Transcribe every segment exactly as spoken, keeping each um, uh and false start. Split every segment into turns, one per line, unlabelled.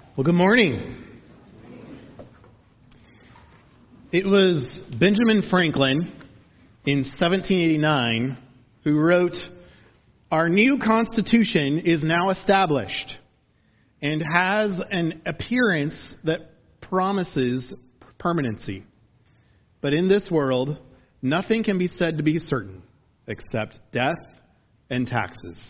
Well, good morning. It was Benjamin Franklin in seventeen eighty-nine who wrote, "Our new Constitution is now established and has an appearance that promises permanency. But in this world, nothing can be said to be certain except death and taxes."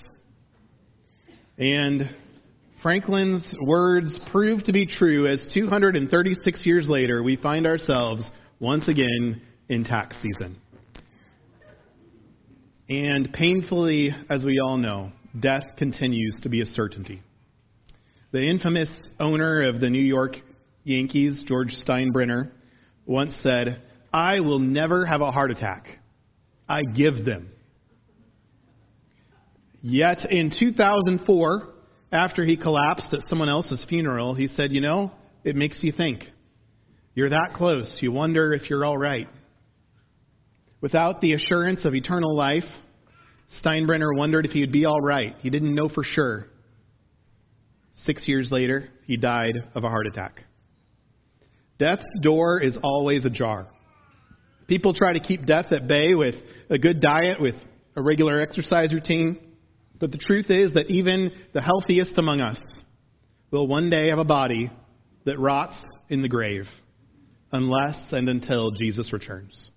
And Franklin's words proved to be true as two hundred thirty-six years later, we find ourselves once again in tax season. And painfully, as we all know, death continues to be a certainty. The infamous owner of the New York Yankees, George Steinbrenner, once said, "I will never have a heart attack. I give them." Yet in two thousand four, after he collapsed at someone else's funeral, he said, "You know, it makes you think. You're that close. You wonder if you're all right." Without the assurance of eternal life, Steinbrenner wondered if he would be all right. He didn't know for sure. Six years later, he died of a heart attack. Death's door is always ajar. People try to keep death at bay with a good diet, with a regular exercise routine. But the truth is that even the healthiest among us will one day have a body that rots in the grave, unless and until Jesus returns.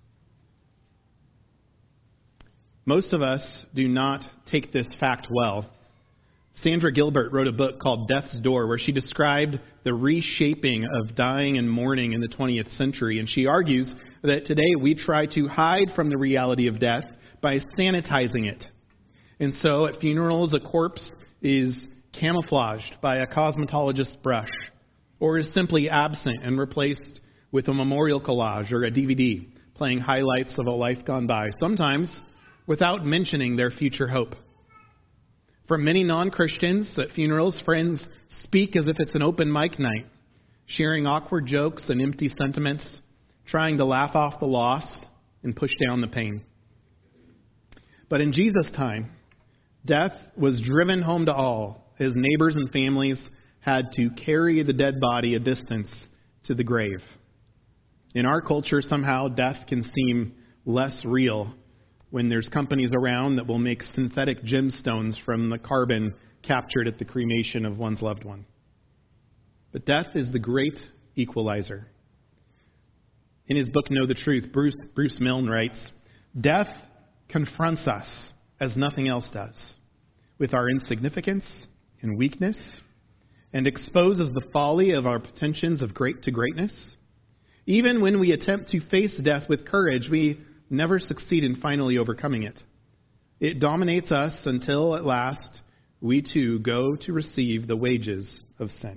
Most of us do not take this fact well. Sandra Gilbert wrote a book called Death's Door, where she described the reshaping of dying and mourning in the twentieth century. And she argues that today we try to hide from the reality of death by sanitizing it. And so at funerals, a corpse is camouflaged by a cosmetologist's brush, or is simply absent and replaced with a memorial collage or a D V D playing highlights of a life gone by, sometimes without mentioning their future hope. For many non-Christians, at funerals, friends speak as if it's an open mic night, sharing awkward jokes and empty sentiments, trying to laugh off the loss and push down the pain. But in Jesus' time, death was driven home to all, as neighbors and families had to carry the dead body a distance to the grave. In our culture, somehow death can seem less real when there's companies around that will make synthetic gemstones from the carbon captured at the cremation of one's loved one. But death is the great equalizer. In his book, Know the Truth, Bruce, Bruce Milne writes, "Death confronts us as nothing else does, with our insignificance and weakness, and exposes the folly of our pretensions of great to greatness. Even when we attempt to face death with courage, we never succeed in finally overcoming it. It dominates us until, at last, we too go to receive the wages of sin."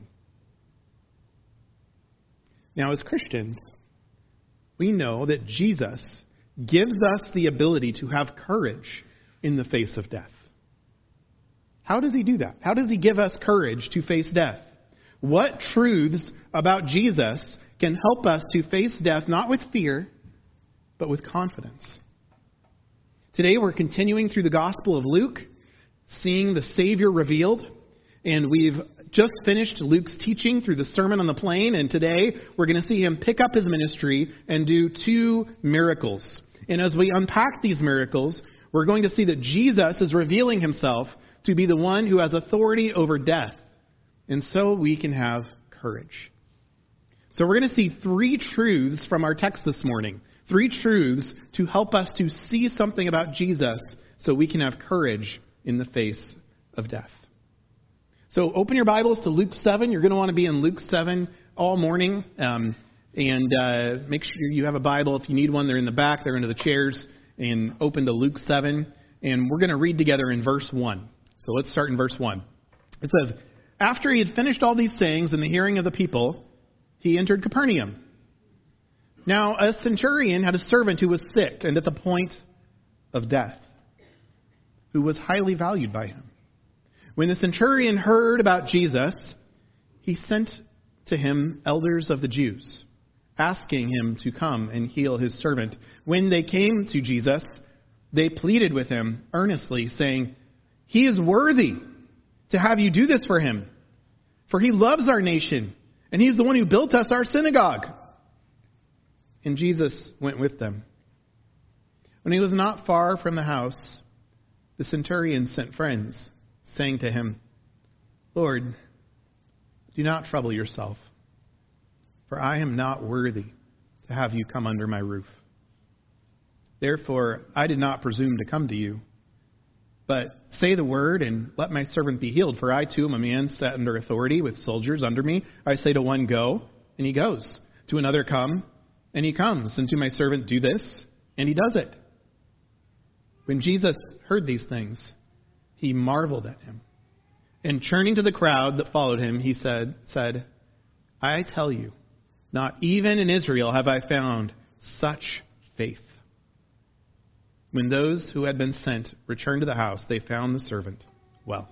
Now, as Christians, we know that Jesus gives us the ability to have courage in the face of death. How does he do that? How does he give us courage to face death? What truths about Jesus can help us to face death not with fear, but with confidence? Today we're continuing through the Gospel of Luke, seeing the Savior revealed, and we've just finished Luke's teaching through the Sermon on the Plain, and today we're going to see him pick up his ministry and do two miracles. And as we unpack these miracles, we're going to see that Jesus is revealing himself to be the one who has authority over death. And so we can have courage. So we're going to see three truths from our text this morning. Three truths to help us to see something about Jesus so we can have courage in the face of death. So open your Bibles to Luke seven. You're going to want to be in Luke seven all morning. Um, and uh, make sure you have a Bible. If you need one, they're in the back. They're under the chairs. And open to Luke seven. And we're going to read together in verse one. So let's start in verse one. It says, "After he had finished all these things in the hearing of the people, he entered Capernaum. Now a centurion had a servant who was sick and at the point of death, who was highly valued by him. When the centurion heard about Jesus, he sent to him elders of the Jews, asking him to come and heal his servant. When they came to Jesus, they pleaded with him earnestly, saying, 'He is worthy to have you do this for him, For he loves our nation, and he's the one who built us our synagogue." And Jesus went with them. When he was not far from the house, the centurion sent friends, saying to him, "Lord, do not trouble yourself, for I am not worthy to have you come under my roof. Therefore, I did not presume to come to you. But say the word and let my servant be healed. For I too am a man set under authority with soldiers under me. I say to one, 'Go,' and he goes. To another, 'Come,' and he comes. And to my servant, 'Do this,' and he does it." When Jesus heard these things, he marveled at him. And turning to the crowd that followed him, he said, said, "I tell you, not even in Israel have I found such faith." When those who had been sent returned to the house, they found the servant well.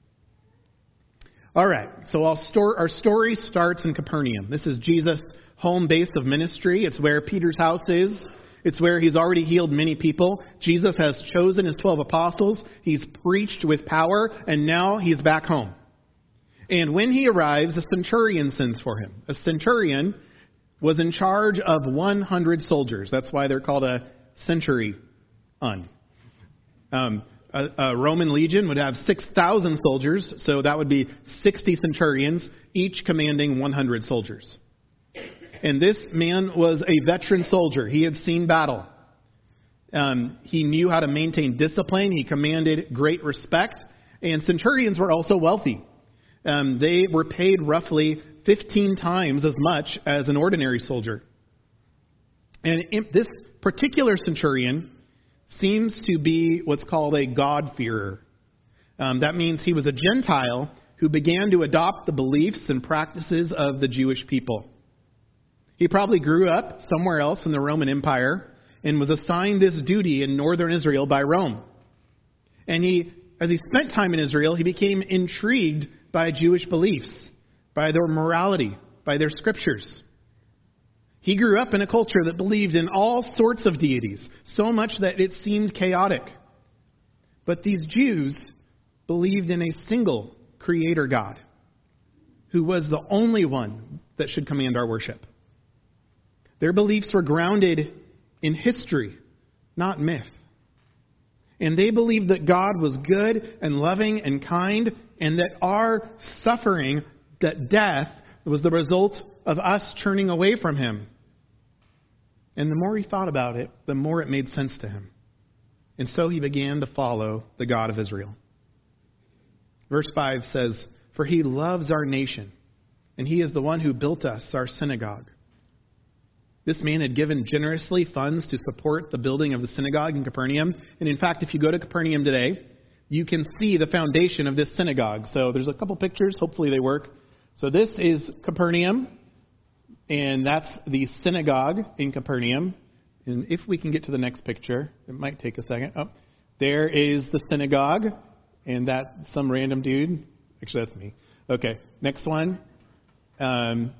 All right, so our story starts in Capernaum. This is Jesus' home base of ministry. It's where Peter's house is. It's where he's already healed many people. Jesus has chosen his twelve apostles. He's preached with power, and now he's back home. And when he arrives, a centurion sends for him. A centurion was in charge of one hundred soldiers. That's why they're called a century. Un. Um, a, a Roman legion would have six thousand soldiers, so that would be sixty centurions, each commanding one hundred soldiers. And this man was a veteran soldier. He had seen battle. Um, he knew how to maintain discipline. He commanded great respect. And centurions were also wealthy. Um, they were paid roughly fifteen times as much as an ordinary soldier. And in, this particular centurion seems to be what's called a God-fearer. Um, that means he was a Gentile who began to adopt the beliefs and practices of the Jewish people. He probably grew up somewhere else in the Roman Empire and was assigned this duty in northern Israel by Rome. And he, as he spent time in Israel, he became intrigued by Jewish beliefs, by their morality, by their scriptures. He grew up in a culture that believed in all sorts of deities, so much that it seemed chaotic. But these Jews believed in a single creator God, who was the only one that should command our worship. Their beliefs were grounded in history, not myth. And they believed that God was good and loving and kind, and that our suffering, that death, was the result of us turning away from him. And the more he thought about it, the more it made sense to him. And so he began to follow the God of Israel. Verse five says, "For he loves our nation, and he is the one who built us our synagogue." This man had given generously funds to support the building of the synagogue in Capernaum. And in fact, if you go to Capernaum today, you can see the foundation of this synagogue. So there's a couple pictures. Hopefully they work. So this is Capernaum, and that's the synagogue in Capernaum. And if we can get to the next picture, it might take a second. Oh, there is the synagogue, and that some random dude. Actually, that's me. Okay, next one. Um,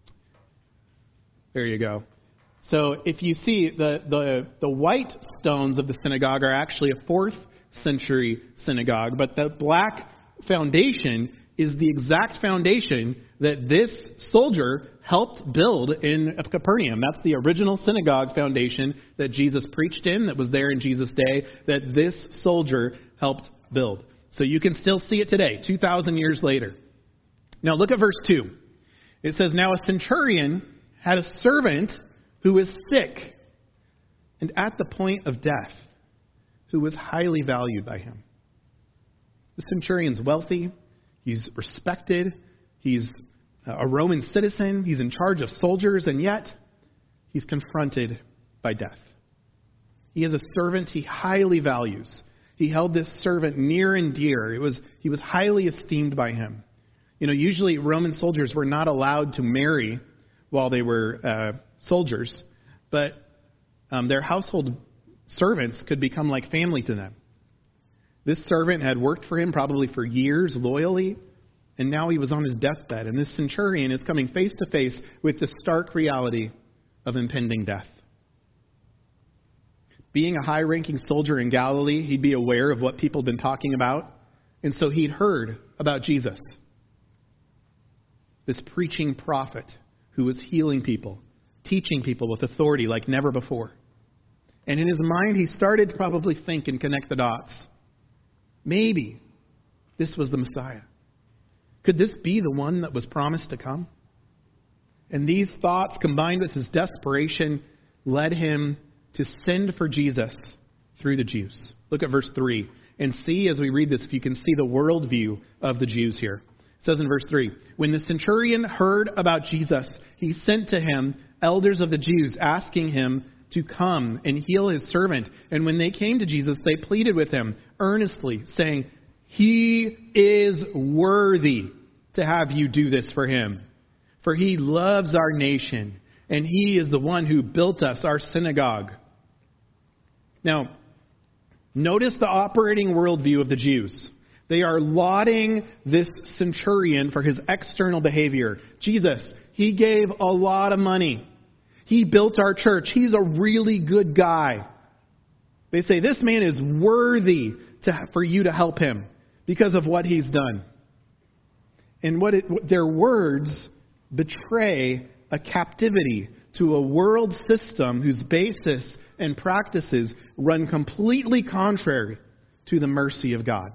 there you go. So if you see, the, the, the white stones of the synagogue are actually a fourth century synagogue, but the black foundation is the exact foundation that this soldier helped build in Capernaum. That's the original synagogue foundation that Jesus preached in, that was there in Jesus' day, that this soldier helped build. So you can still see it today, two thousand years later. Now look at verse two. It says, "Now a centurion had a servant who was sick and at the point of death, who was highly valued by him." The centurion's wealthy. He's respected. He's a Roman citizen. He's in charge of soldiers, and yet he's confronted by death. He has a servant he highly values. He held this servant near and dear. It was he was highly esteemed by him. You know, usually Roman soldiers were not allowed to marry while they were uh, soldiers, but um, their household servants could become like family to them. This servant had worked for him probably for years loyally, and now he was on his deathbed. And this centurion is coming face to face with the stark reality of impending death. Being a high-ranking soldier in Galilee, he'd be aware of what people had been talking about, and so he'd heard about Jesus. this preaching prophet who was healing people, teaching people with authority like never before. And in his mind, he started to probably think and connect the dots. Maybe this was the Messiah. Could this be the one that was promised to come? And these thoughts, combined with his desperation, led him to send for Jesus through the Jews. Look at verse three and see as we read this if you can see the worldview of the Jews here. It says in verse three, when the centurion heard about Jesus, he sent to him elders of the Jews, asking him to come and heal his servant. And when they came to Jesus, they pleaded with him earnestly, saying, he is worthy to have you do this for him. For he loves our nation, and he is the one who built us our synagogue. Now, notice the operating worldview of the Jews. They are lauding this centurion for his external behavior. Jesus, he gave a lot of money. He built our church. He's a really good guy. They say this man is worthy to, for you to help him because of what he's done. And what it, their words betray a captivity to a world system whose basis and practices run completely contrary to the mercy of God.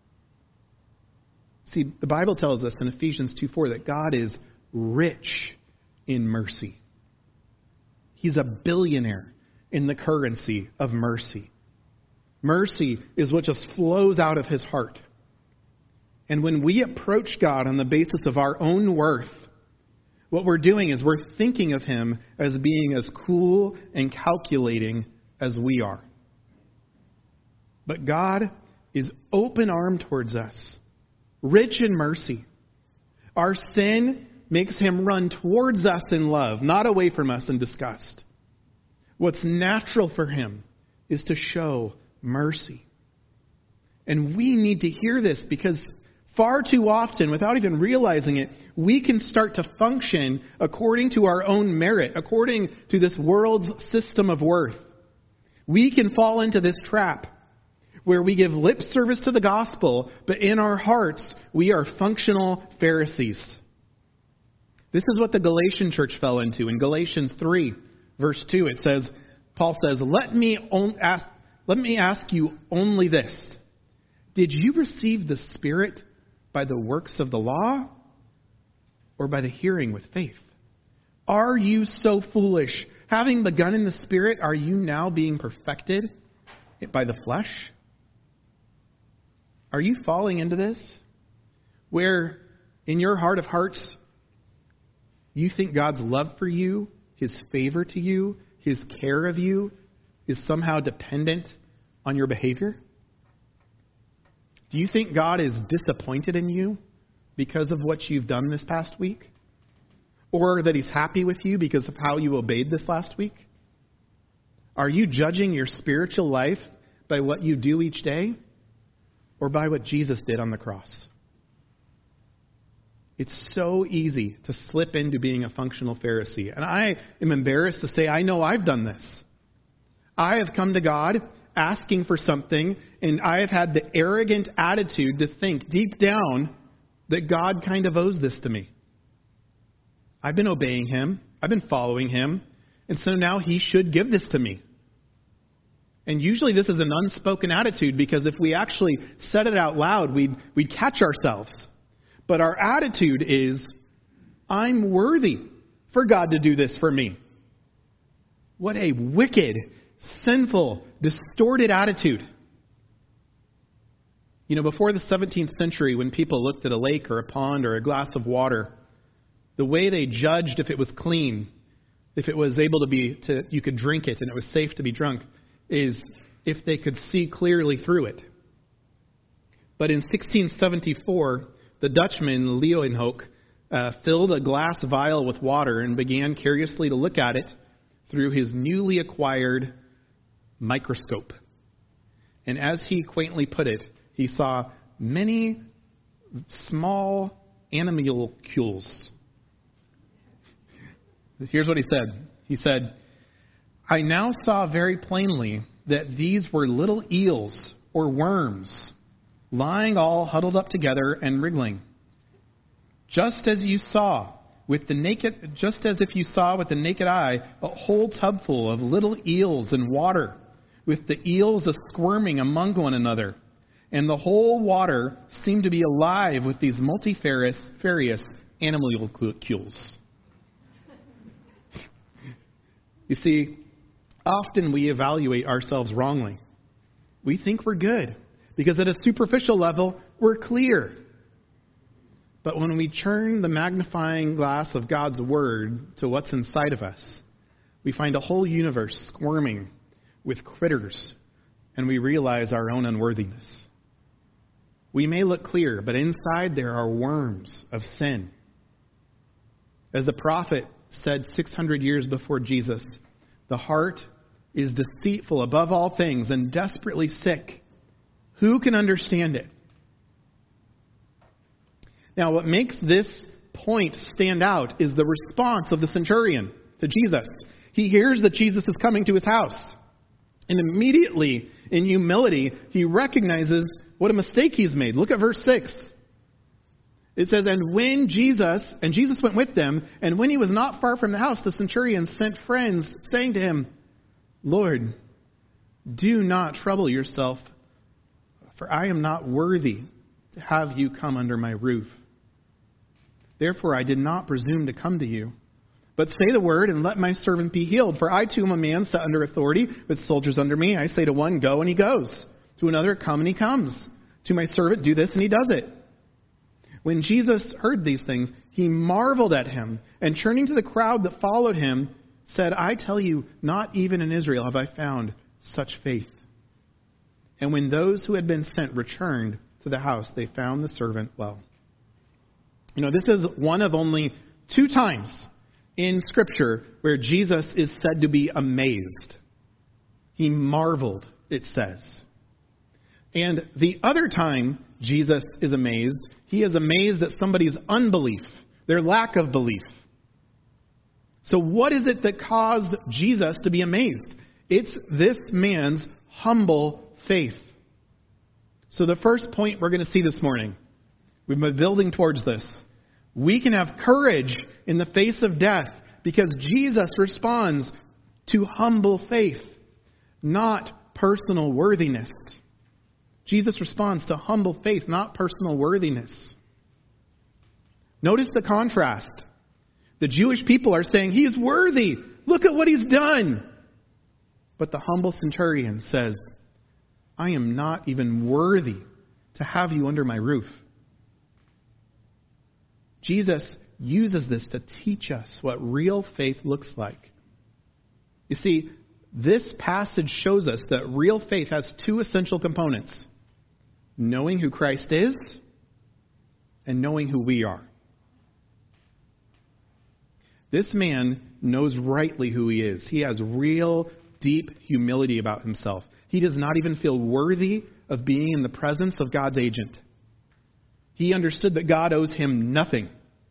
See, the Bible tells us in Ephesians two four that God is rich in mercy. He's a billionaire in the currency of mercy. Mercy is what just flows out of his heart. And when we approach God on the basis of our own worth, what we're doing is we're thinking of him as being as cool and calculating as we are. But God is open-armed towards us, rich in mercy. Our sin makes him run towards us in love, not away from us in disgust. What's natural for him is to show mercy. And we need to hear this because far too often, without even realizing it, we can start to function according to our own merit, according to this world's system of worth. We can fall into this trap where we give lip service to the gospel, but in our hearts, we are functional Pharisees. This is what the Galatian church fell into. In Galatians three, verse two, it says, Paul says, let me on, ask, let me ask you only this. Did you receive the Spirit by the works of the law or by the hearing with faith? Are you so foolish? Having begun in the Spirit, are you now being perfected by the flesh? Are you falling into this? Where in your heart of hearts, you think God's love for you, his favor to you, his care of you is somehow dependent on your behavior? Do you think God is disappointed in you because of what you've done this past week? Or that he's happy with you because of how you obeyed this last week? Are you judging your spiritual life by what you do each day or by what Jesus did on the cross? It's so easy to slip into being a functional Pharisee. And I am embarrassed to say I know I've done this. I have come to God asking for something, and I have had the arrogant attitude to think deep down that God kind of owes this to me. I've been obeying him. I've been following him. And so now he should give this to me. And usually this is an unspoken attitude because if we actually said it out loud, we'd, we'd catch ourselves. But our attitude is, I'm worthy for God to do this for me. What a wicked, sinful, distorted attitude. You know, before the seventeenth century, when people looked at a lake or a pond or a glass of water, the way they judged if it was clean, if it was able to be, to, you could drink it and it was safe to be drunk, is if they could see clearly through it. But in sixteen seventy-four, the Dutchman Leeuwenhoek uh, filled a glass vial with water and began curiously to look at it through his newly acquired microscope. And as he quaintly put it, he saw many small animalcules. Here's what he said. He said, I now saw very plainly that these were little eels or worms, lying all huddled up together and wriggling. Just as you saw with the naked, just as if you saw with the naked eye a whole tubful of little eels in water, with the eels a squirming among one another, and the whole water seemed to be alive with these multifarious various animalcules. You see, often we evaluate ourselves wrongly. We think we're good because at a superficial level, we're clear. But when we turn the magnifying glass of God's Word to what's inside of us, we find a whole universe squirming with critters, and we realize our own unworthiness. We may look clear, but inside there are worms of sin. As the prophet said six hundred years before Jesus, the heart is deceitful above all things and desperately sick. Who can understand it? Now, what makes this point stand out is the response of the centurion to Jesus. He hears that Jesus is coming to his house. And immediately, in humility, he recognizes what a mistake he's made. Look at verse six. It says, And when Jesus, and Jesus went with them, and when he was not far from the house, the centurion sent friends, saying to him, Lord, do not trouble yourself, for I am not worthy to have you come under my roof. Therefore I did not presume to come to you. But say the word, and let my servant be healed. For I too am a man set under authority, with soldiers under me. I say to one, go, and he goes. To another, come, and he comes. To my servant, do this, and he does it. When Jesus heard these things, he marveled at him, and turning to the crowd that followed him, said, I tell you, not even in Israel have I found such faith. And when those who had been sent returned to the house, they found the servant well. You know, this is one of only two times in Scripture where Jesus is said to be amazed. He marveled, it says. And the other time Jesus is amazed, he is amazed at somebody's unbelief, their lack of belief. So what is it that caused Jesus to be amazed? It's this man's humble faith. So the first point we're going to see this morning, we've been building towards this. We can have courage in the face of death because Jesus responds to humble faith, not personal worthiness. Jesus responds to humble faith, not personal worthiness. Notice the contrast. The Jewish people are saying, he is worthy. Look at what he's done. But the humble centurion says, I am not even worthy to have you under my roof. Jesus uses this to teach us what real faith looks like. You see, this passage shows us that real faith has two essential components: knowing who Christ is and knowing who we are. This man knows rightly who he is. He has real, deep humility about himself. He does not even feel worthy of being in the presence of God's agent. He understood that God owes him nothing.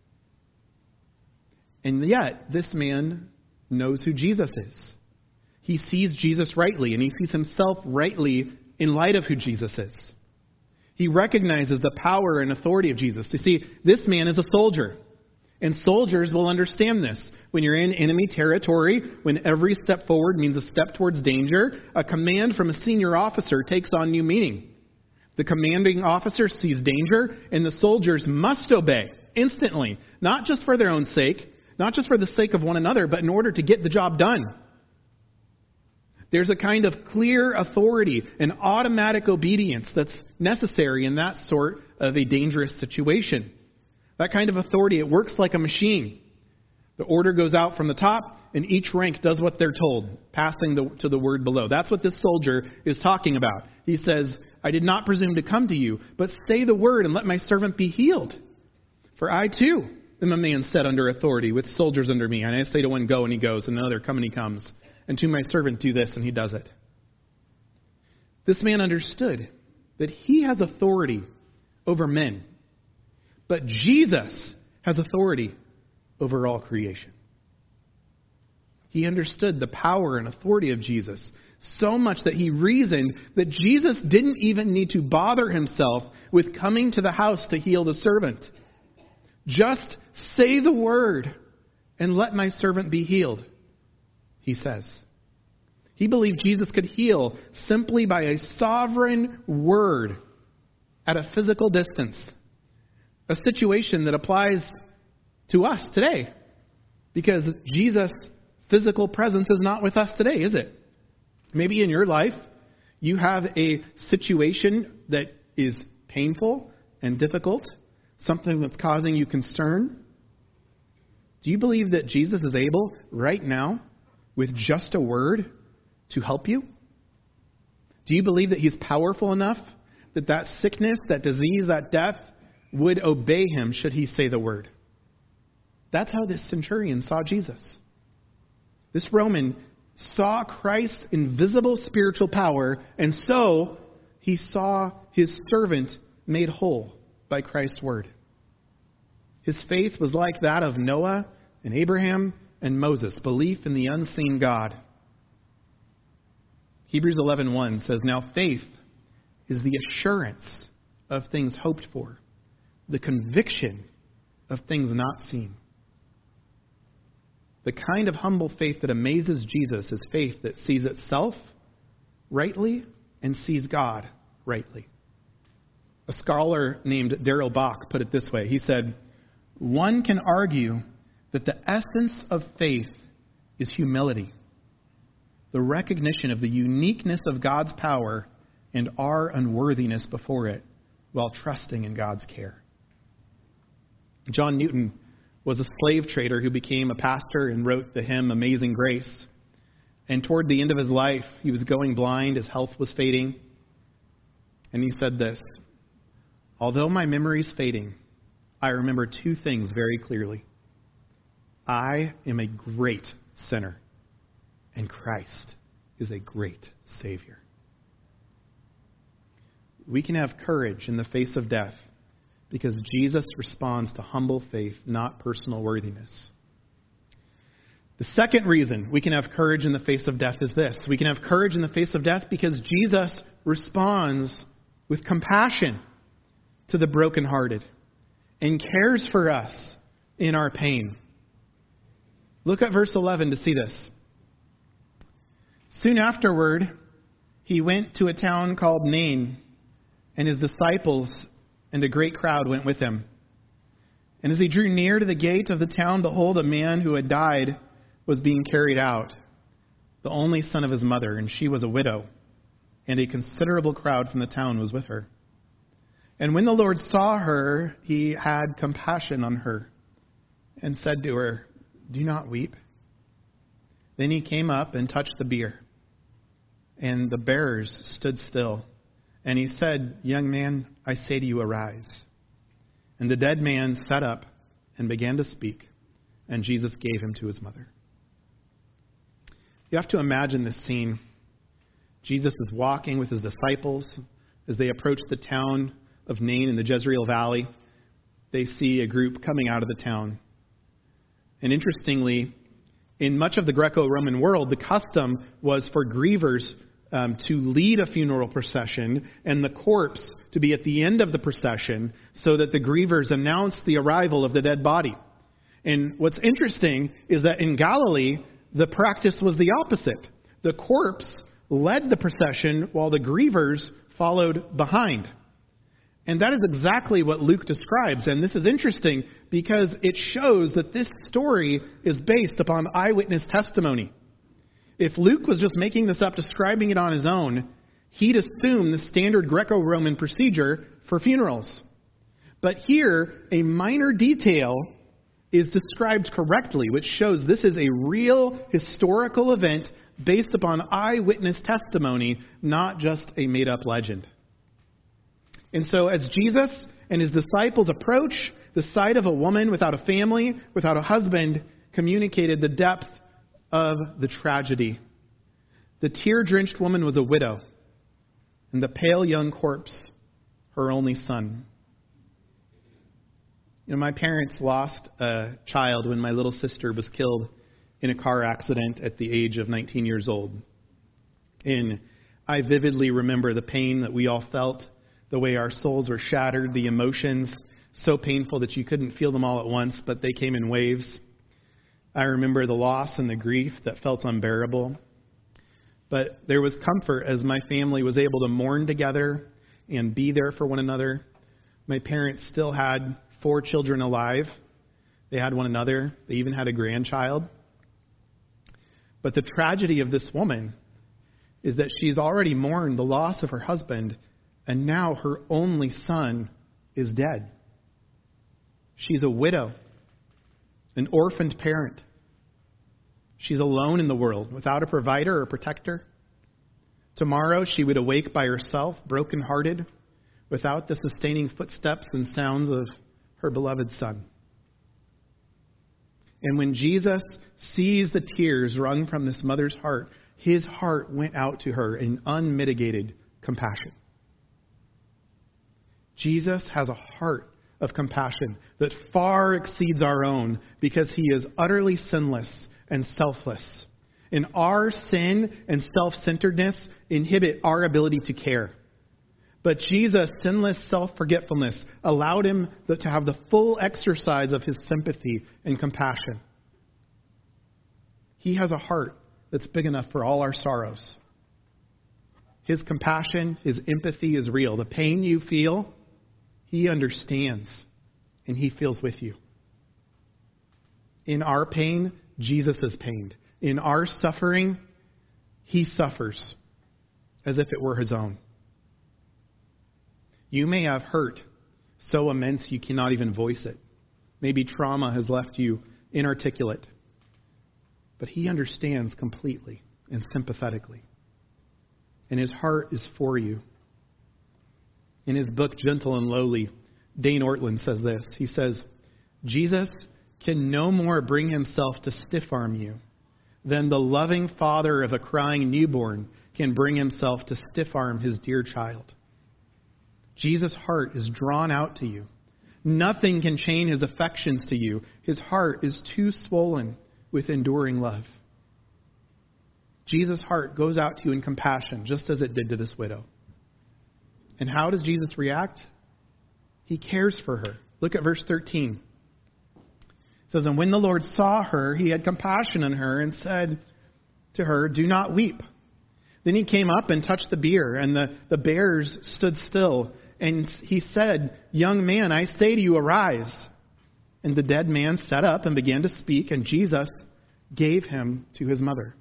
And yet, this man knows who Jesus is. He sees Jesus rightly, and he sees himself rightly in light of who Jesus is. He recognizes the power and authority of Jesus. You see, this man is a soldier. And soldiers will understand this. When you're in enemy territory, when every step forward means a step towards danger, a command from a senior officer takes on new meaning. The commanding officer sees danger, and the soldiers must obey instantly, not just for their own sake, not just for the sake of one another, but in order to get the job done. There's a kind of clear authority and automatic obedience that's necessary in that sort of a dangerous situation. That kind of authority, it works like a machine. The order goes out from the top, and each rank does what they're told, passing the, to the word below. That's what this soldier is talking about. He says, I did not presume to come to you, but say the word and let my servant be healed. For I too am a man set under authority with soldiers under me. And I say to one, go, and he goes, and another, come, and he comes. And to my servant, do this, and he does it. This man understood that he has authority over men. But Jesus has authority over all creation. He understood the power and authority of Jesus so much that he reasoned that Jesus didn't even need to bother himself with coming to the house to heal the servant. Just say the word and let my servant be healed, he says. He believed Jesus could heal simply by a sovereign word at a physical distance. A situation that applies to us today. Because Jesus' physical presence is not with us today, is it? Maybe in your life, you have a situation that is painful and difficult, something that's causing you concern. Do you believe that Jesus is able right now, with just a word, to help you? Do you believe that he's powerful enough that that sickness, that disease, that death would obey him should he say the word? That's how this centurion saw Jesus. This Roman saw Christ's invisible spiritual power, and so he saw his servant made whole by Christ's word. His faith was like that of Noah and Abraham and Moses, belief in the unseen God. Hebrews eleven one says, "Now faith is the assurance of things hoped for, the conviction of things not seen." The kind of humble faith that amazes Jesus is faith that sees itself rightly and sees God rightly. A scholar named Darrell Bach put it this way. He said, "One can argue that the essence of faith is humility, the recognition of the uniqueness of God's power and our unworthiness before it, while trusting in God's care." John Newton was a slave trader who became a pastor and wrote the hymn Amazing Grace. And toward the end of his life, he was going blind, his health was fading. And he said this, "Although my memory's fading, I remember two things very clearly. I am a great sinner, and Christ is a great Savior." We can have courage in the face of death because Jesus responds to humble faith, not personal worthiness. The second reason we can have courage in the face of death is this. We can have courage in the face of death because Jesus responds with compassion to the brokenhearted and cares for us in our pain. Look at verse eleven to see this. "Soon afterward, he went to a town called Nain, and his disciples and a great crowd went with him. And as he drew near to the gate of the town, behold, a man who had died was being carried out, the only son of his mother, and she was a widow, and a considerable crowd from the town was with her. And when the Lord saw her, he had compassion on her, and said to her, 'Do not weep.' Then he came up and touched the bier, and the bearers stood still. And he said, 'Young man, I say to you, arise.' And the dead man sat up and began to speak, and Jesus gave him to his mother." You have to imagine this scene. Jesus is walking with his disciples as they approach the town of Nain in the Jezreel Valley. They see a group coming out of the town. And interestingly, in much of the Greco-Roman world, the custom was for grievers Um, to lead a funeral procession and the corpse to be at the end of the procession so that the grievers announced the arrival of the dead body. And what's interesting is that in Galilee, the practice was the opposite. The corpse led the procession while the grievers followed behind. And that is exactly what Luke describes. And this is interesting because it shows that this story is based upon eyewitness testimony. If Luke was just making this up, describing it on his own, he'd assume the standard Greco-Roman procedure for funerals. But here, a minor detail is described correctly, which shows this is a real historical event based upon eyewitness testimony, not just a made-up legend. And so as Jesus and his disciples approach, the sight of a woman without a family, without a husband, communicated the depth of the tragedy. The tear-drenched woman was a widow, and the pale young corpse, her only son. You know, my parents lost a child when my little sister was killed in a car accident at the age of nineteen years old. And I vividly remember the pain that we all felt, the way our souls were shattered, the emotions so painful that you couldn't feel them all at once, but they came in waves. I remember the loss and the grief that felt unbearable. But there was comfort as my family was able to mourn together and be there for one another. My parents still had four children alive. They had one another. They even had a grandchild. But the tragedy of this woman is that she's already mourned the loss of her husband, and now her only son is dead. She's a widow, an orphaned parent. She's alone in the world, without a provider or protector. Tomorrow she would awake by herself, brokenhearted, without the sustaining footsteps and sounds of her beloved son. And when Jesus sees the tears wrung from this mother's heart, his heart went out to her in unmitigated compassion. Jesus has a heart of compassion that far exceeds our own because he is utterly sinless and selfless. And our sin and self-centeredness inhibit our ability to care. But Jesus' sinless self-forgetfulness allowed him to have the full exercise of his sympathy and compassion. He has a heart that's big enough for all our sorrows. His compassion, his empathy is real. The pain you feel, he understands, and he feels with you. In our pain, Jesus is pained. In our suffering, he suffers as if it were his own. You may have hurt so immense you cannot even voice it. Maybe trauma has left you inarticulate. But he understands completely and sympathetically. And his heart is for you. In his book, Gentle and Lowly, Dane Ortland says this. He says, Jesus can no more bring himself to stiff-arm you than the loving father of a crying newborn can bring himself to stiff-arm his dear child. Jesus' heart is drawn out to you. Nothing can chain his affections to you. His heart is too swollen with enduring love. Jesus' heart goes out to you in compassion, just as it did to this widow. And how does Jesus react? He cares for her. Look at verse thirteen. It says, and when the Lord saw her, he had compassion on her and said to her, do not weep. Then he came up and touched the bier, and the, the bearers stood still. And he said, young man, I say to you, arise. And the dead man sat up and began to speak, and Jesus gave him to his mother.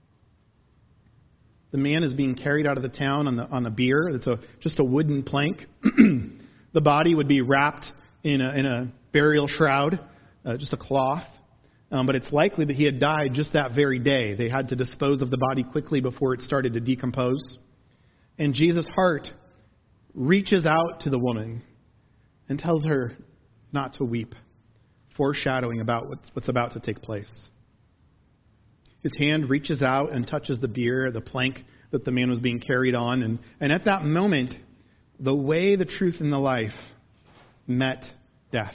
The man is being carried out of the town on the on the bier. It's a, just a wooden plank. The body would be wrapped in a, in a burial shroud, uh, just a cloth. Um, but it's likely that he had died just that very day. They had to dispose of the body quickly before it started to decompose. And Jesus' heart reaches out to the woman and tells her not to weep, foreshadowing about what's, what's about to take place. His hand reaches out and touches the bier, the plank that the man was being carried on. And, and at that moment, the way, the truth, and the life met death.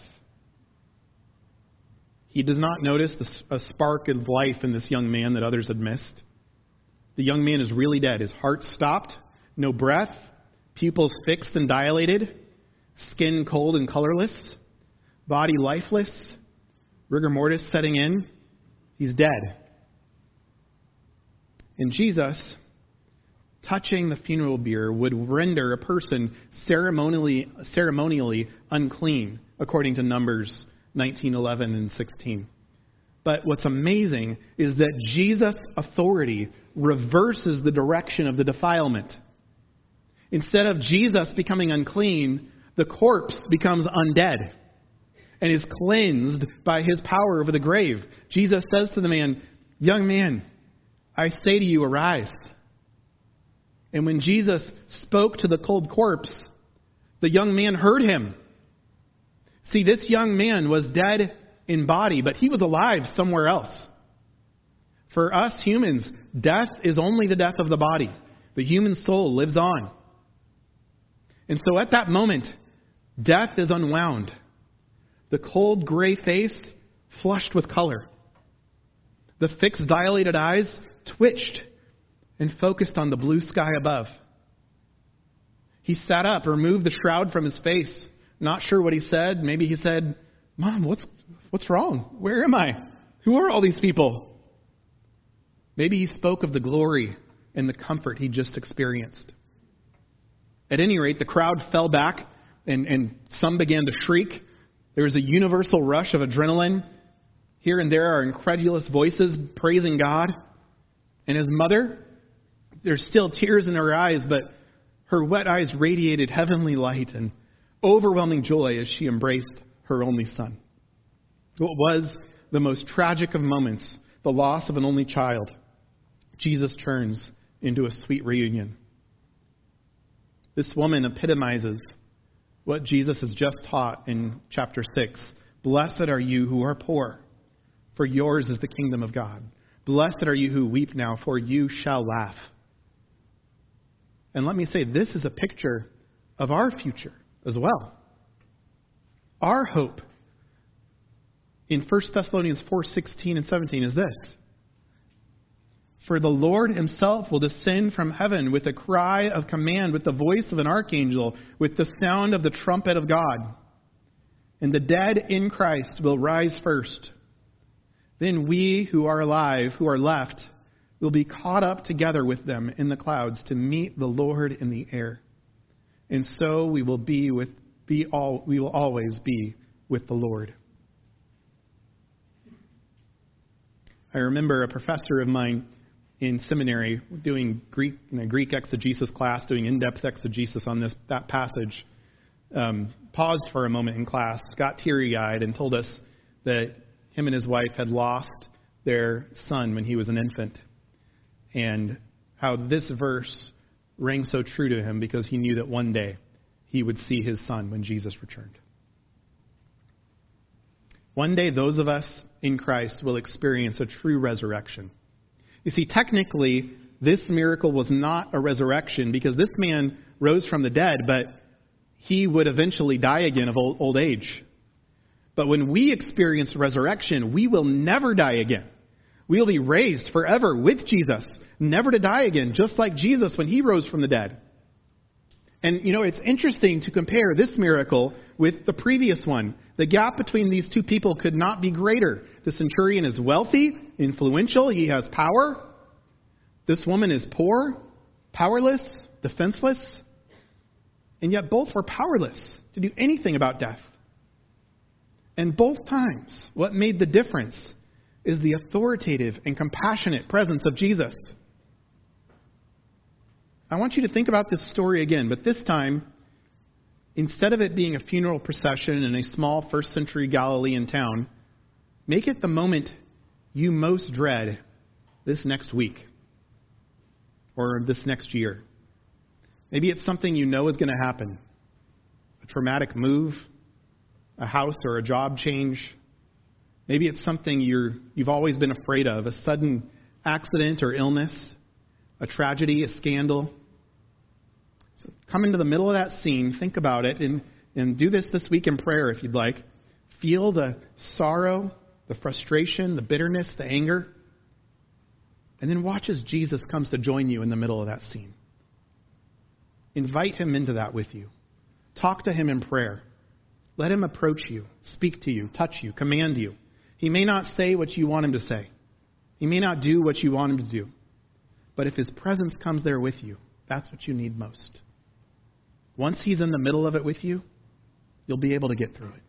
He does not notice the, a spark of life in this young man that others had missed. The young man is really dead. His heart stopped, no breath, pupils fixed and dilated, skin cold and colorless, body lifeless, rigor mortis setting in. He's dead. And Jesus, touching the funeral bier, would render a person ceremonially ceremonially unclean, according to Numbers nineteen, eleven, and sixteen. But what's amazing is that Jesus' authority reverses the direction of the defilement. Instead of Jesus becoming unclean, the corpse becomes undead and is cleansed by his power over the grave. Jesus says to the man, young man, I say to you, arise. And when Jesus spoke to the cold corpse, the young man heard him. See, this young man was dead in body, but he was alive somewhere else. For us humans, death is only the death of the body. The human soul lives on. And so at that moment, death is unwound. The cold gray face flushed with color. The fixed dilated eyes twitched and focused on the blue sky above. He sat up, removed the shroud from his face, Not sure what he said. Maybe he said, Mom, what's what's wrong? Where am I? Who are all these people? Maybe he spoke of the glory and the comfort he just experienced. At any rate, the crowd fell back and, and some began to shriek. There was a universal rush of adrenaline. Here and there are incredulous voices praising God. And his mother, there's still tears in her eyes, but her wet eyes radiated heavenly light and overwhelming joy as she embraced her only son. What was the most tragic of moments, the loss of an only child, Jesus turns into a sweet reunion. This woman epitomizes what Jesus has just taught in chapter six. Blessed are you who are poor, for yours is the kingdom of God. Blessed are you who weep now, for you shall laugh. And let me say, this is a picture of our future as well. Our hope in First Thessalonians four sixteen and seventeen is this. For the Lord himself will descend from heaven with a cry of command, with the voice of an archangel, with the sound of the trumpet of God. And the dead in Christ will rise first. Then we who are alive, who are left, will be caught up together with them in the clouds to meet the Lord in the air. And so we will be with be all we will always be with the Lord. I remember a professor of mine in seminary doing Greek in a Greek exegesis class, doing in-depth exegesis on this that passage. Um, paused for a moment in class, got teary-eyed, and told us that him and his wife had lost their son when he was an infant, and how this verse rang so true to him because he knew that one day he would see his son when Jesus returned. One day, those of us in Christ will experience a true resurrection. You see, technically, this miracle was not a resurrection because this man rose from the dead, but he would eventually die again of old, old age. But when we experience resurrection, we will never die again. We will be raised forever with Jesus, never to die again, just like Jesus when he rose from the dead. And, you know, it's interesting to compare this miracle with the previous one. The gap between these two people could not be greater. The centurion is wealthy, influential, he has power. This woman is poor, powerless, defenseless. And yet both were powerless to do anything about death. And both times, what made the difference is the authoritative and compassionate presence of Jesus. I want you to think about this story again, but this time, instead of it being a funeral procession in a small first century Galilean town, make it the moment you most dread this next week or this next year. Maybe it's something you know is going to happen. A traumatic move, a house or a job change. Maybe it's something you're, you've always been afraid of, a sudden accident or illness, a tragedy, a scandal. So come into the middle of that scene, think about it, and, and do this this week in prayer if you'd like. Feel the sorrow, the frustration, the bitterness, the anger. And then watch as Jesus comes to join you in the middle of that scene. Invite him into that with you. Talk to him in prayer. Let him approach you, speak to you, touch you, command you. He may not say what you want him to say. He may not do what you want him to do. But if his presence comes there with you, that's what you need most. Once he's in the middle of it with you, you'll be able to get through it.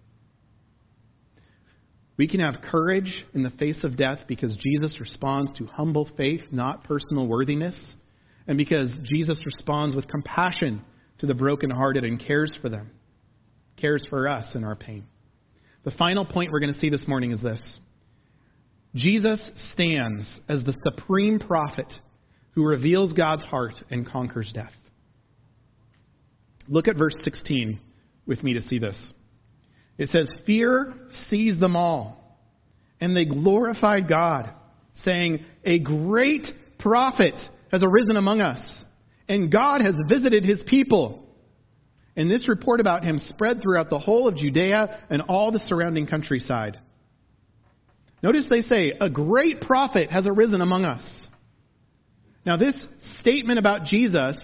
We can have courage in the face of death because Jesus responds to humble faith, not personal worthiness, and because Jesus responds with compassion to the brokenhearted and cares for them, cares for us in our pain. The final point we're going to see this morning is this. Jesus stands as the supreme prophet who reveals God's heart and conquers death. Look at verse sixteen with me to see this. It says, "Fear seized them all, and they glorified God, saying, 'A great prophet has arisen among us, and God has visited his people.' And this report about him spread throughout the whole of Judea and all the surrounding countryside." Notice they say, "A great prophet has arisen among us." Now, this statement about Jesus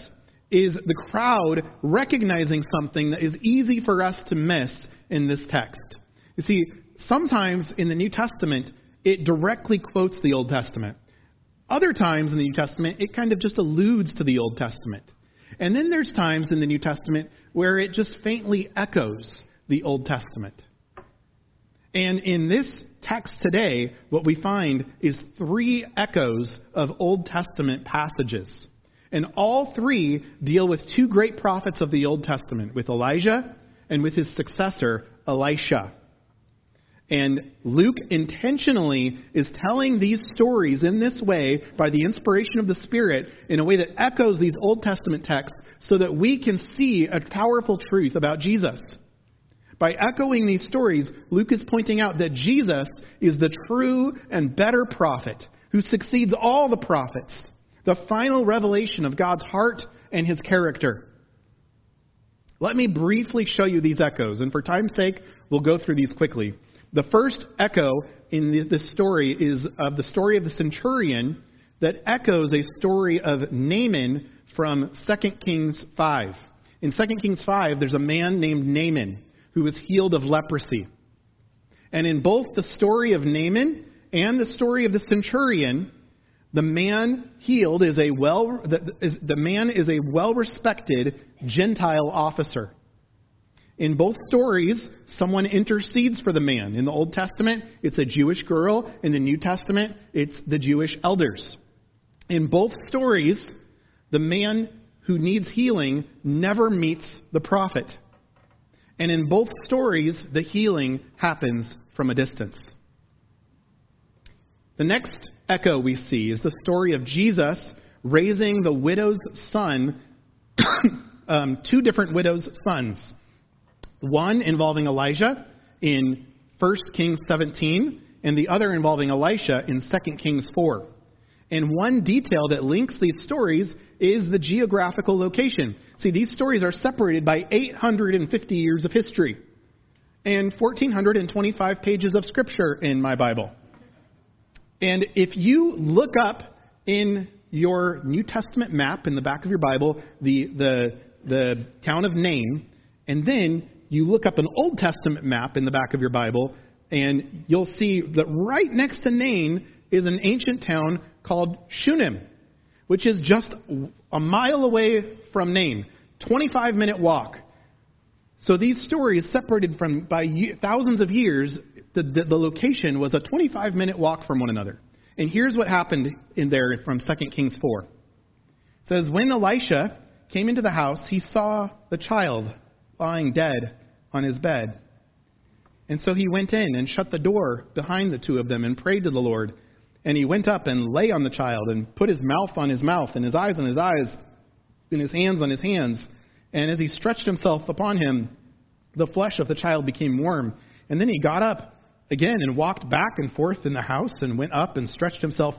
is the crowd recognizing something that is easy for us to miss in this text. You see, sometimes in the New Testament, it directly quotes the Old Testament. Other times in the New Testament, it kind of just alludes to the Old Testament. And then there's times in the New Testament where it just faintly echoes the Old Testament. And in this text today, what we find is three echoes of Old Testament passages. And all three deal with two great prophets of the Old Testament, with Elijah and with his successor, Elisha. And Luke intentionally is telling these stories in this way by the inspiration of the Spirit in a way that echoes these Old Testament texts so that we can see a powerful truth about Jesus. By echoing these stories, Luke is pointing out that Jesus is the true and better prophet who succeeds all the prophets, the final revelation of God's heart and his character. Let me briefly show you these echoes, and for time's sake, we'll go through these quickly. The first echo in this story is of the story of the centurion that echoes a story of Naaman from Second Kings five. In Second Kings five, there's a man named Naaman who was healed of leprosy. And in both the story of Naaman and the story of the centurion, the man healed is a well the, is, the man is a well-respected Gentile officer. In both stories, someone intercedes for the man. In the Old Testament, it's a Jewish girl. In the New Testament, it's the Jewish elders. In both stories, the man who needs healing never meets the prophet. And in both stories, the healing happens from a distance. The next echo we see is the story of Jesus raising the widow's son, um, two different widows' sons. One involving Elijah in First Kings seventeen, and the other involving Elisha in Second Kings four. And one detail that links these stories is the geographical location. See, these stories are separated by eight hundred fifty years of history and one thousand four hundred twenty-five pages of Scripture in my Bible. And if you look up in your New Testament map in the back of your Bible the the the town of Nain, and then you look up an Old Testament map in the back of your Bible, and you'll see that right next to Nain is an ancient town called Shunem, which is just a mile away from Nain, twenty-five minute walk. So these stories separated from by thousands of years, the, the, the location was a twenty-five minute walk from one another. And here's what happened in there from Second Kings four. It says, when Elisha came into the house, he saw the child lying dead on his bed. And so he went in and shut the door behind the two of them and prayed to the Lord. And he went up and lay on the child and put his mouth on his mouth and his eyes on his eyes and his hands on his hands. And as he stretched himself upon him, the flesh of the child became warm. And then he got up again and walked back and forth in the house and went up and stretched himself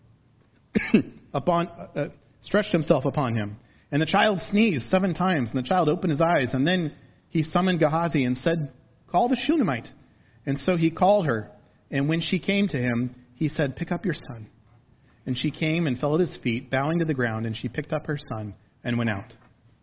upon uh, stretched himself upon him. And the child sneezed seven times, and the child opened his eyes, and then he summoned Gehazi and said, call the Shunammite. And so he called her, and when she came to him, he said, pick up your son. And she came and fell at his feet, bowing to the ground, and she picked up her son and went out.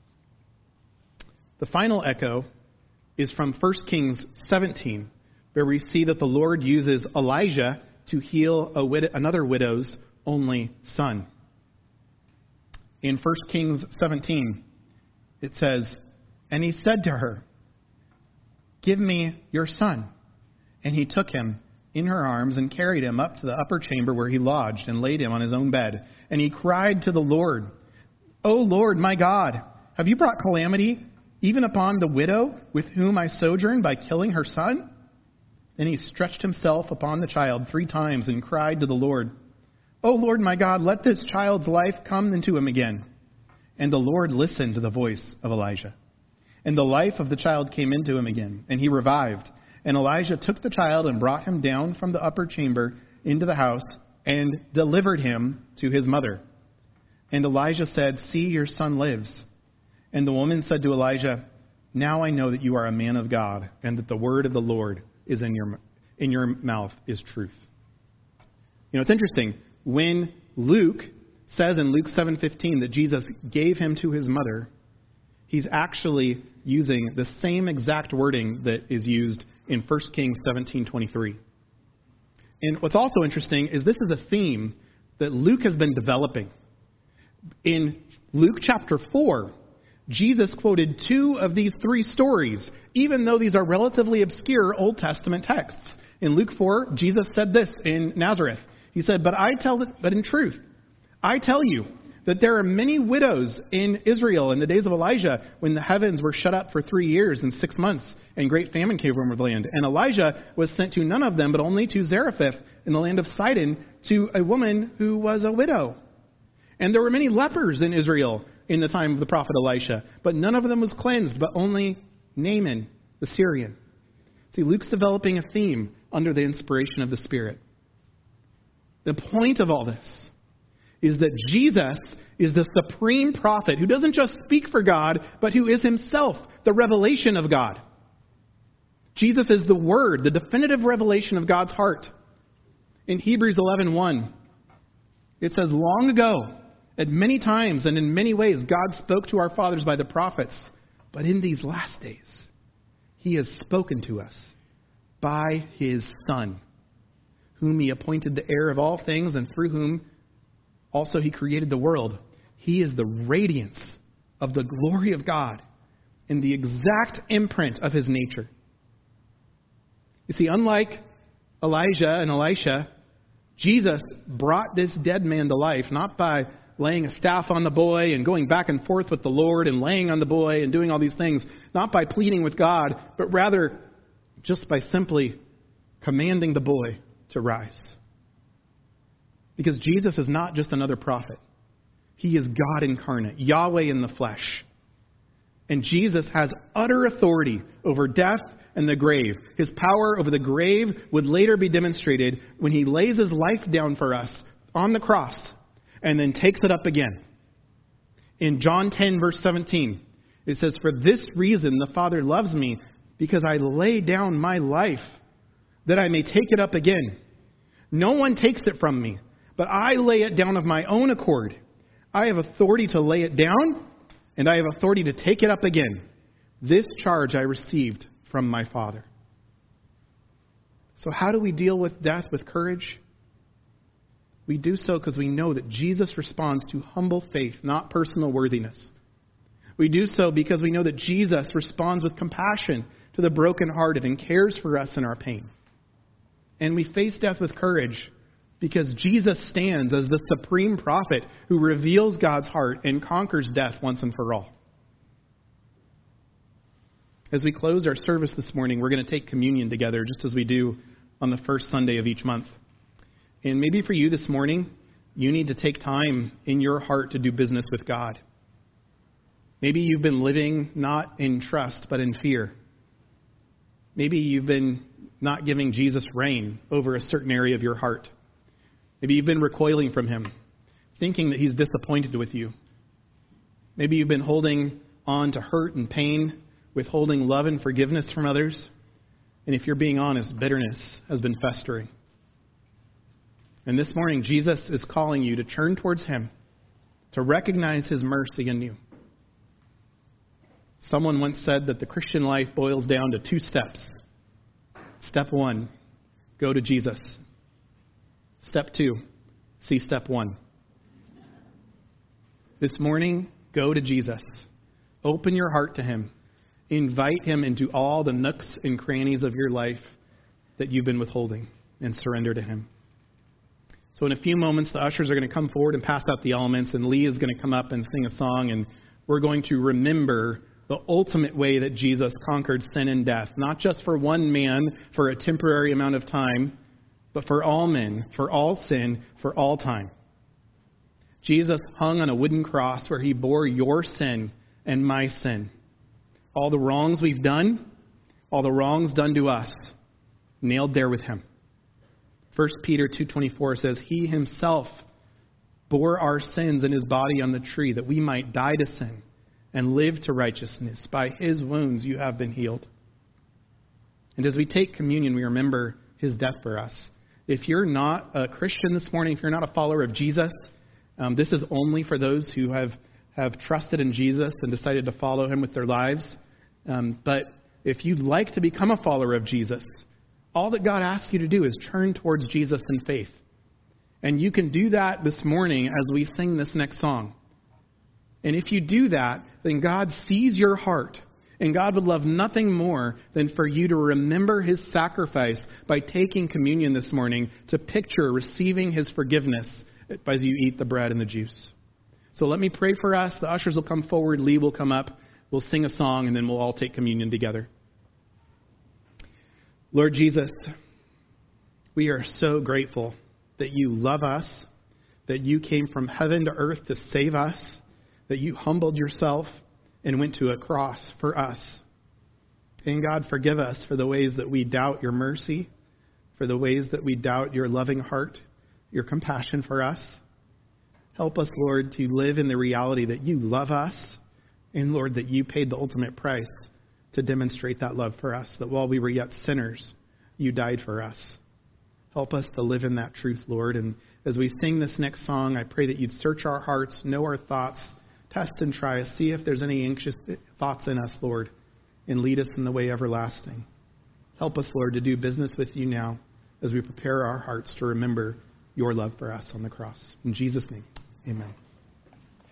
The final echo is from First Kings seventeen, where we see that the Lord uses Elijah to heal a wid- another widow's only son. In First Kings seventeen, it says, and he said to her, give me your son. And he took him in her arms and carried him up to the upper chamber where he lodged and laid him on his own bed. And he cried to the Lord, O Lord, my God, have you brought calamity even upon the widow with whom I sojourn by killing her son? Then he stretched himself upon the child three times and cried to the Lord, O Lord, my God, let this child's life come into him again. And the Lord listened to the voice of Elijah. And the life of the child came into him again, and he revived. And Elijah took the child and brought him down from the upper chamber into the house and delivered him to his mother. And Elijah said, see, your son lives. And the woman said to Elijah, now I know that you are a man of God, and that the word of the Lord is in your in your mouth is truth. You know, it's interesting. When Luke says in Luke seven fifteen that Jesus gave him to his mother, he's actually using the same exact wording that is used in First Kings seventeen twenty-three. And what's also interesting is this is a theme that Luke has been developing. In Luke chapter four, Jesus quoted two of these three stories, even though these are relatively obscure Old Testament texts. In Luke four, Jesus said this in Nazareth. He said, but I tell, but in truth, I tell you that there are many widows in Israel in the days of Elijah when the heavens were shut up for three years and six months and great famine came over the land. And Elijah was sent to none of them, but only to Zarephath in the land of Sidon, to a woman who was a widow. And there were many lepers in Israel in the time of the prophet Elisha, but none of them was cleansed, but only Naaman, the Syrian. See, Luke's developing a theme under the inspiration of the Spirit. The point of all this is that Jesus is the supreme prophet who doesn't just speak for God, but who is himself the revelation of God. Jesus is the Word, the definitive revelation of God's heart. In Hebrews eleven one, it says, long ago, at many times and in many ways, God spoke to our fathers by the prophets. But in these last days, he has spoken to us by his Son, whom he appointed the heir of all things and through whom also he created the world. He is the radiance of the glory of God and the exact imprint of his nature. You see, unlike Elijah and Elisha, Jesus brought this dead man to life, not by laying a staff on the boy and going back and forth with the Lord and laying on the boy and doing all these things, not by pleading with God, but rather just by simply commanding the boy to rise. Because Jesus is not just another prophet. He is God incarnate, Yahweh in the flesh. And Jesus has utter authority over death and the grave. His power over the grave would later be demonstrated when he lays his life down for us on the cross and then takes it up again. In John ten, verse seventeen, it says, for this reason the Father loves me, because I lay down my life that I may take it up again. No one takes it from me, but I lay it down of my own accord. I have authority to lay it down, and I have authority to take it up again. This charge I received from my Father. So how do we deal with death with courage? We do so because we know that Jesus responds to humble faith, not personal worthiness. We do so because we know that Jesus responds with compassion to the brokenhearted and cares for us in our pain. And we face death with courage because Jesus stands as the supreme prophet who reveals God's heart and conquers death once and for all. As we close our service this morning, we're going to take communion together, just as we do on the first Sunday of each month. And maybe for you this morning, you need to take time in your heart to do business with God. Maybe you've been living not in trust, but in fear. Maybe you've been not giving Jesus reign over a certain area of your heart. Maybe you've been recoiling from him, thinking that he's disappointed with you. Maybe you've been holding on to hurt and pain, withholding love and forgiveness from others. And if you're being honest, bitterness has been festering. And this morning, Jesus is calling you to turn towards him, to recognize his mercy in you. Someone once said that the Christian life boils down to two steps. Step one, go to Jesus. Step two, see step one. This morning, go to Jesus. Open your heart to him. Invite him into all the nooks and crannies of your life that you've been withholding, and surrender to him. So in a few moments, the ushers are going to come forward and pass out the elements, and Lee is going to come up and sing a song, and we're going to remember the ultimate way that Jesus conquered sin and death, not just for one man for a temporary amount of time, but for all men, for all sin, for all time. Jesus hung on a wooden cross where he bore your sin and my sin. All the wrongs we've done, all the wrongs done to us, nailed there with him. First Peter two twenty-four says, he himself bore our sins in his body on the tree that we might die to sin and live to righteousness. By his wounds you have been healed. And as we take communion, we remember his death for us. If you're not a Christian this morning, if you're not a follower of Jesus, Um, this is only for those who have, have trusted in Jesus and decided to follow him with their lives. Um, but if you'd like to become a follower of Jesus, all that God asks you to do is turn towards Jesus in faith. And you can do that this morning as we sing this next song. And if you do that, then God sees your heart. And God would love nothing more than for you to remember his sacrifice by taking communion this morning, to picture receiving his forgiveness as you eat the bread and the juice. So let me pray for us. The ushers will come forward. Lee will come up. We'll sing a song, and then we'll all take communion together. Lord Jesus, we are so grateful that you love us, that you came from heaven to earth to save us, that you humbled yourself and went to a cross for us. And God, forgive us for the ways that we doubt your mercy, for the ways that we doubt your loving heart, your compassion for us. Help us, Lord, to live in the reality that you love us, and Lord, that you paid the ultimate price to demonstrate that love for us, that while we were yet sinners, you died for us. Help us to live in that truth, Lord. And as we sing this next song, I pray that you'd search our hearts, know our thoughts, test and try us, see if there's any anxious thoughts in us, Lord, and lead us in the way everlasting. Help us, Lord, to do business with you now as we prepare our hearts to remember your love for us on the cross. In Jesus' name, amen.